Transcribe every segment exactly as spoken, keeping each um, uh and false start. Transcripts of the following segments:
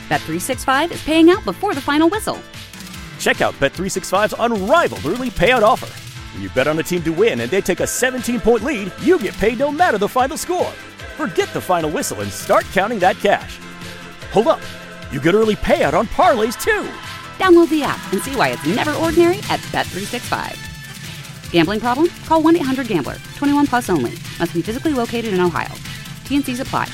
Bet three sixty-five is paying out before the final whistle. Check out Bet three sixty-five's unrivaled early payout offer. When you bet on a team to win and they take a seventeen-point lead, you get paid no matter the final score. Forget the final whistle and start counting that cash. Hold up. You get early payout on parlays, too. Download the app and see why it's never ordinary at Bet three sixty-five. Gambling problem? Call one eight hundred gambler. twenty-one plus only. Must be physically located in Ohio. T N Cs apply.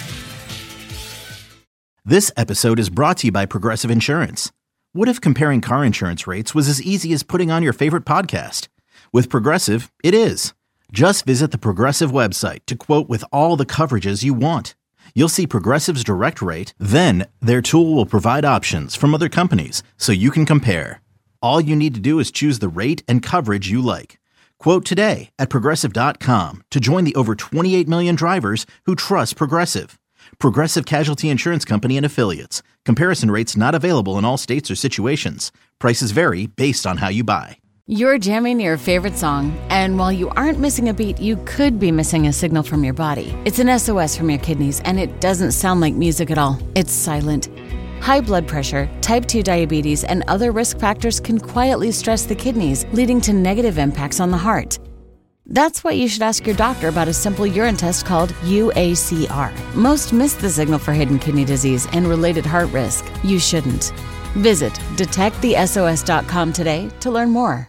This episode is brought to you by Progressive Insurance. What if comparing car insurance rates was as easy as putting on your favorite podcast? With Progressive, it is. Just visit the Progressive website to quote with all the coverages you want. You'll see Progressive's direct rate, then their tool will provide options from other companies so you can compare. All you need to do is choose the rate and coverage you like. Quote today at Progressive dot com to join the over twenty-eight million drivers who trust Progressive. Progressive Casualty Insurance Company and Affiliates. Comparison rates not available in all states or situations. Prices vary based on how you buy. You're jamming your favorite song, and while you aren't missing a beat, you could be missing a signal from your body. It's an S O S from your kidneys, and it doesn't sound like music at all. It's silent. High blood pressure, type two diabetes, and other risk factors can quietly stress the kidneys, leading to negative impacts on the heart. That's why you should ask your doctor about a simple urine test called U A C R. Most miss the signal for hidden kidney disease and related heart risk. You shouldn't. Visit detect the S O S dot com today to learn more.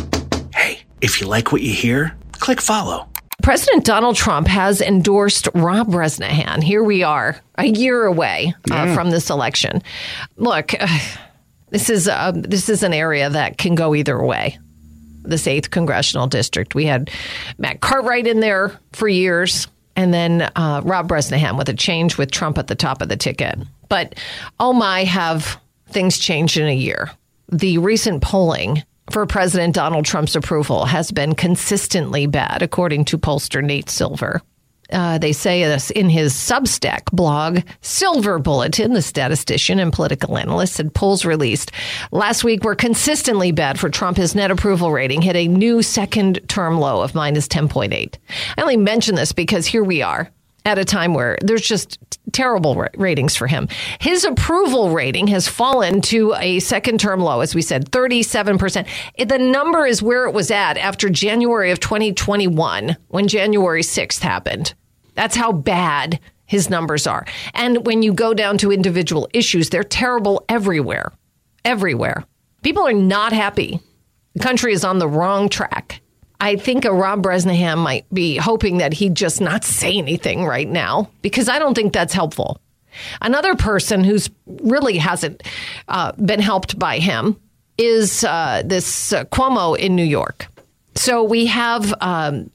Hey, if you like what you hear, click follow. President Donald Trump has endorsed Rob Bresnahan. Here we are, a year away uh, yeah. from this election. Look, uh, this is uh, this is an area that can go either way. This eighth congressional district. We had Matt Cartwright in there for years, and then uh, Rob Bresnahan with a change with Trump at the top of the ticket. But oh my, have things changed in a year. The recent polling for President Donald Trump's approval has been consistently bad, according to pollster Nate Silver. Uh, they say this in his Substack blog, Silver Bulletin. The statistician and political analyst said polls released last week were consistently bad for Trump. His net approval rating hit a new second-term low of minus ten point eight. I only mention this because here we are at a time where there's just terrible ra- ratings for him. His approval rating has fallen to a second-term low, as we said, thirty-seven percent. The number is where it was at after January of twenty twenty-one, when January sixth happened. That's how bad his numbers are. And when you go down to individual issues, they're terrible everywhere. Everywhere. People are not happy. The country is on the wrong track. I think a Rob Bresnahan might be hoping that he'd just not say anything right now, because I don't think that's helpful. Another person who's really hasn't uh, been helped by him is uh, this uh, Cuomo in New York. So we have um,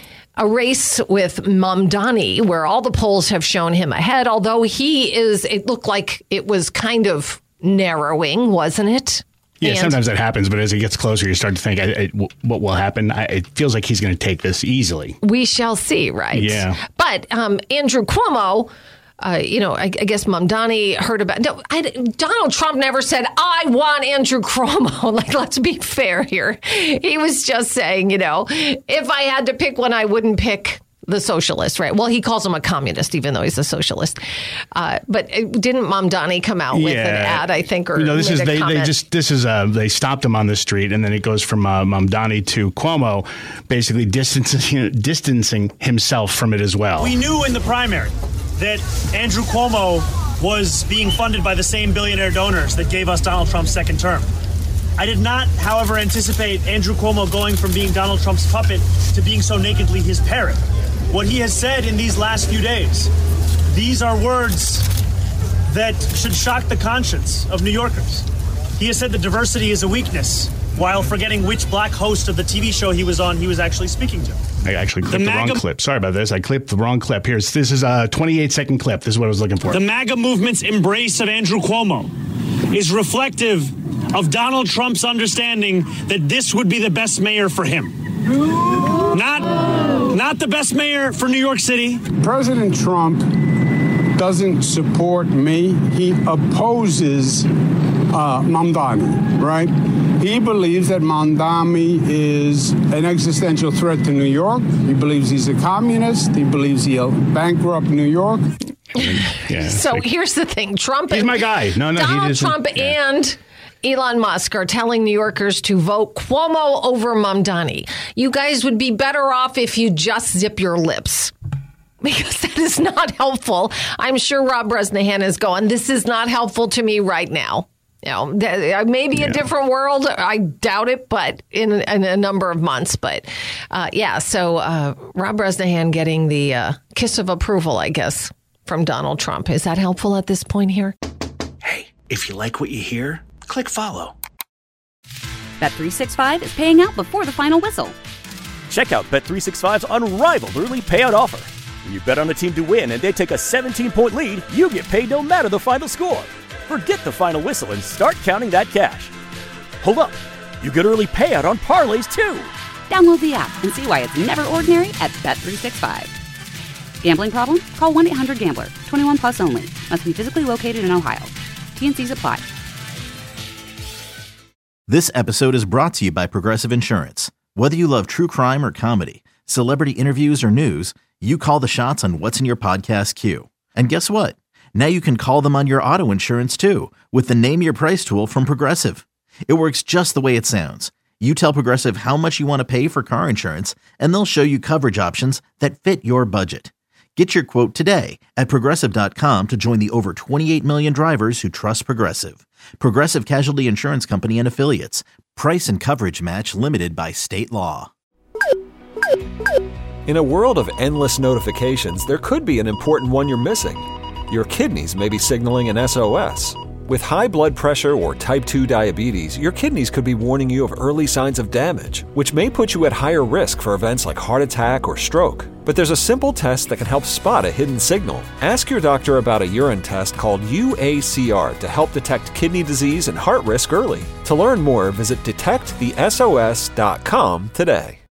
a race with Mamdani where all the polls have shown him ahead, although he is, it looked like it was kind of narrowing, wasn't it? Yeah, and sometimes that happens, but as it gets closer, you start to think, I, I, what will happen? I, it feels like he's going to take this easily. We shall see, right? Yeah. But um, Andrew Cuomo, uh, you know, I, I guess Mamdani heard about... No, I, Donald Trump never said, I want Andrew Cuomo. Like, let's be fair here. He was just saying, you know, if I had to pick one, I wouldn't pick the socialist, right? Well, he calls him a communist, even though he's a socialist. Uh, but didn't Mamdani come out with yeah. an ad, I think, or you know, this is they, comment? they just this is uh, they stopped him on the street, and then it goes from uh, Mamdani to Cuomo, basically distancing distancing himself from it as well. We knew in the primary that Andrew Cuomo was being funded by the same billionaire donors that gave us Donald Trump's second term. I did not, however, anticipate Andrew Cuomo going from being Donald Trump's puppet to being so nakedly his parrot. What he has said in these last few days, these are words that should shock the conscience of New Yorkers. He has said that diversity is a weakness, while forgetting which black host of the T V show he was on he was actually speaking to. I actually clipped the, the MAGA- wrong clip. Sorry about this. I clipped the wrong clip. Here's This is a twenty-eight second clip. This is what I was looking for. The MAGA movement's embrace of Andrew Cuomo is reflective of Donald Trump's understanding that this would be the best mayor for him. Not, not the best mayor for New York City. President Trump doesn't support me. He opposes uh, Mamdani, right? He believes that Mamdani is an existential threat to New York. He believes he's a communist. He believes he'll bankrupt New York. Yeah, Yeah, so like, here's the thing. Trump he's and, my guy. No, no, Donald he doesn't, Trump yeah. and Elon Musk are telling New Yorkers to vote Cuomo over Mamdani. You guys would be better off if you just zip your lips. Because that is not helpful. I'm sure Rob Bresnahan is going, this is not helpful to me right now. You know, maybe yeah. a different world. I doubt it, but in, in a number of months. But uh, yeah, so uh, Rob Bresnahan getting the uh, kiss of approval, I guess, from Donald Trump. Is that helpful at this point here? Hey, if you like what you hear, click follow. Bet three sixty-five is paying out before the final whistle. Check out Bet three sixty-five's unrivaled early payout offer. When you bet on a team to win and they take a seventeen-point lead, you get paid no matter the final score. Forget the final whistle and start counting that cash. Hold up. You get early payout on parlays, too. Download the app and see why it's never ordinary at Bet three sixty-five. Gambling problem? Call one eight hundred gambler. twenty-one plus only. Must be physically located in Ohio. T N Cs apply. This episode is brought to you by Progressive Insurance. Whether you love true crime or comedy, celebrity interviews or news, you call the shots on what's in your podcast queue. And guess what? Now you can call them on your auto insurance too with the Name Your Price tool from Progressive. It works just the way it sounds. You tell Progressive how much you want to pay for car insurance, and they'll show you coverage options that fit your budget. Get your quote today at Progressive dot com to join the over twenty-eight million drivers who trust Progressive. Progressive Casualty Insurance Company and Affiliates. Price and coverage match limited by state law. In a world of endless notifications, there could be an important one you're missing. Your kidneys may be signaling an S O S. With high blood pressure or type two diabetes, your kidneys could be warning you of early signs of damage, which may put you at higher risk for events like heart attack or stroke. But there's a simple test that can help spot a hidden signal. Ask your doctor about a urine test called U A C R to help detect kidney disease and heart risk early. To learn more, visit detect the S O S dot com today.